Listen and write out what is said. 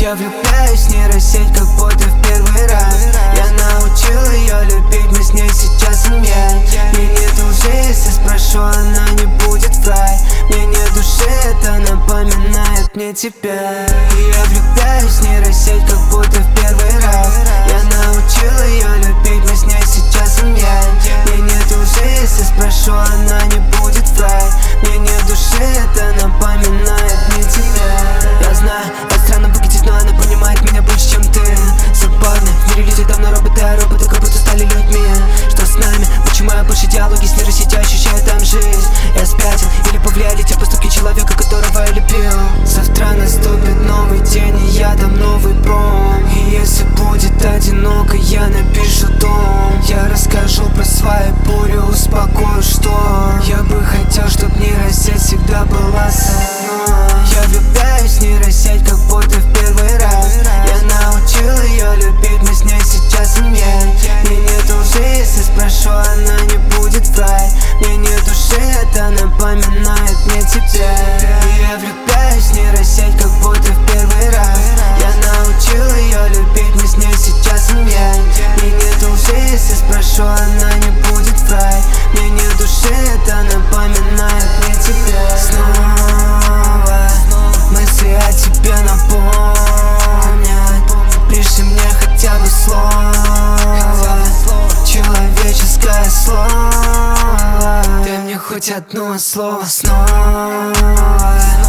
Я влюбляюсь в нейросеть, как будто в первый раз. Я научил ее любить, мы с ней сейчас семья. Мне нет лжи, если спрошу, она не будет врать. Мне нет души, это напоминает мне тебя. Я влюбляюсь в нейросеть, как будто в первый раз. Я научил ее любить, мы с ней сейчас семья. Мне нет лжи, если спрошу, она не будет врать. Мне нет души, это напоминает мне тебя. Я знаю, это странно выглядит, но она понимает меня больше, чем ты. Забавно, в мире люди давно роботы, а роботы как будто стали людьми. Что с нами? Почему я больше диалоги с нейросетью ощущаю там жизнь? Я спятил или повлияли те поступки человека, которого я любил? Завтра наступит новый день, и я дам новый пром. И если будет одиноко, я напишу том. Я расскажу про свои бури, успокою шторм. Я бы хотел, чтоб нейросеть всегда была со мной. Я влюбляюсь в нейросеть, как будто в первый раз. Я научил ее любить, мы с ней сейчас семья. Мне нет лжи, если спрошу, она не будет врать. Мне нет души, это напоминает мне тебя. Я влюбляюсь в нейросеть, как будто в первый раз. Я научил ее любить, мы с ней сейчас семья. Мне нет лжи, если спрошу, она не будет врать. Мне нет души, это напоминает мне тебя. Снова мысли о тебе напомнят. Пришли мне хотя бы слово, человеческое слово. Дай мне хоть одно слово снова.